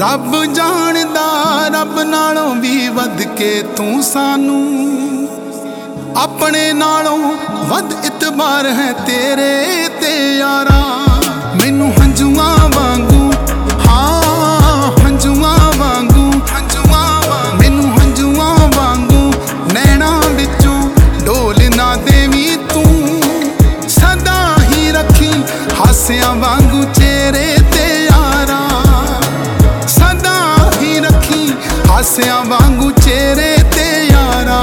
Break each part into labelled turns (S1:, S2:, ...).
S1: रब जानदा रब नालों भी वध के तू सानू अपने नालों वध इतबार है तेरे ते यारा। मैनू हंजुआ वांगू हाँ हंजुआ वांगू मैनू हंजुआ वांगू नैना विचों डोल ना देवी तू सदा ही रखी हासिया वांगू चेहरे ते यारा। सदा ही रखी हासिया वांगू चेहरे ते यारा।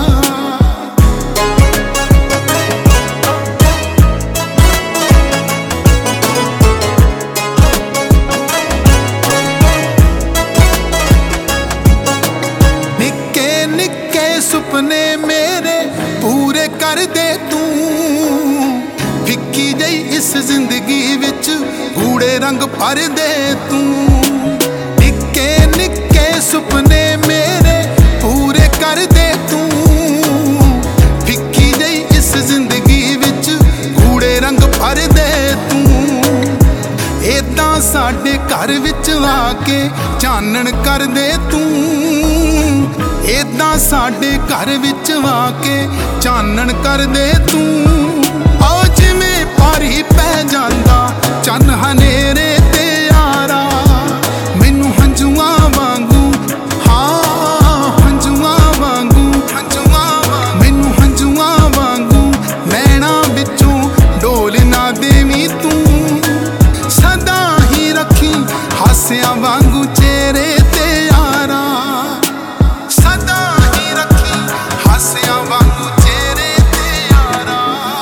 S1: निक्के निक्के सुपने मेरे पूरे कर दे तू फिक्की जई इस जिंदगी विच गूढ़े रंग भर दे तू। निक्के निक्के सुपने मेरे पूरे कर दे तू फिक्की जई इस जिंदगी विच गूढ़े रंग भर दे तू। एदां साडे घर विच आके चानण कर दे तू एदां साडे घर विच आके चानण कर दे तू। आओ जिवें भारी पै जांदा चन हनेरे ते यारा। मैनू हंजुआ वांगू हाँ हंजुआ वांगू मैनू हंजुआ वांगू नैना विचों डोल ना देवी तू सदा ही रखी हासिया वांगू चेहरे ते यारा। सदा ही रखी हासिया वांगू चेहरे ते यारा।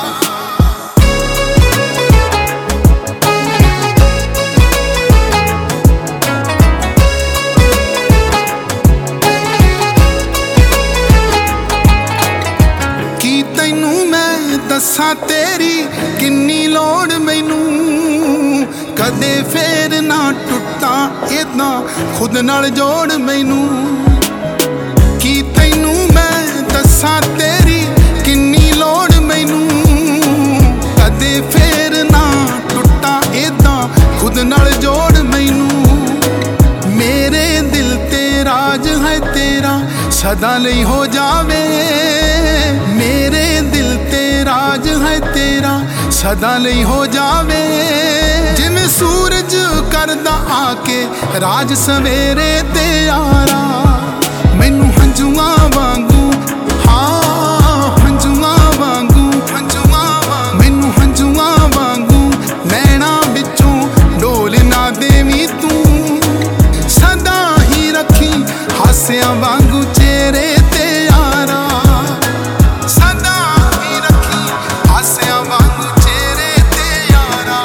S1: की तैनू मैं दस्सां तेरी किन्नी लोड़ मैनू कदे फेर ना टुटा इदां खुद नाल जोड़ मैनू। की तैनू मैं दस्सां तेरी किन्नी लोड़ मैनू कदे फेर ना टुटा इदां खुद नाल जोड़ मैनू। मेरे दिल ते राज है तेरा सदा लई हो जावे। मेरे दिल ते राज है तेरा सदा लई हो जावे। जिवें सूरज करदा आके राज सवेरे ते यारा। मैनू हंजुआ वांगू हाँ हंजुआ वांगू मैनू हंजुआ वांगू नैना विचों डोल ना देवी तू सदा ही रखी हासिया वांगू चेहरे ते यारा। सदा ही रखी हासिया वांगू चेहरे ते यारा।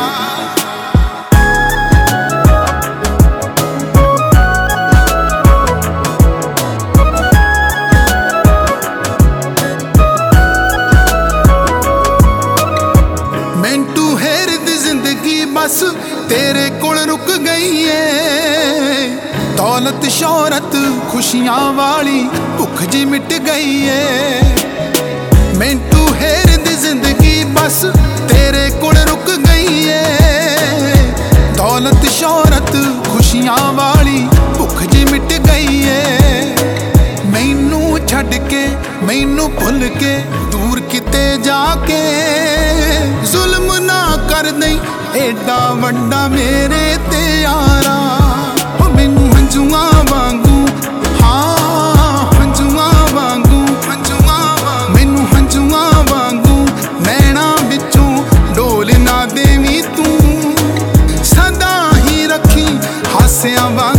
S1: मैंटू हेर दी जिंदगी बस तेरे कोल रुक गई है। दौलत शोहरत खुशियां वाली भुख जी मिट गई है। मैंटू हेर दी जिंदगी बस तेरे कोल रुक गई है। दौलत शोहरत खुशियां वाली भुख जी मिट गई है। मैनू छड्ड के मैनू भुल के दूर किते जाके जुल्म ना कर दई एडा वड्डा मेरे ते यारा। मैनू हंजुआ वांगू हाँ हंजुआ वांगू मैनू हंजुआ वांगू नैना विचों डोल ना देवी तू सदा ही रखी हासिया वांगू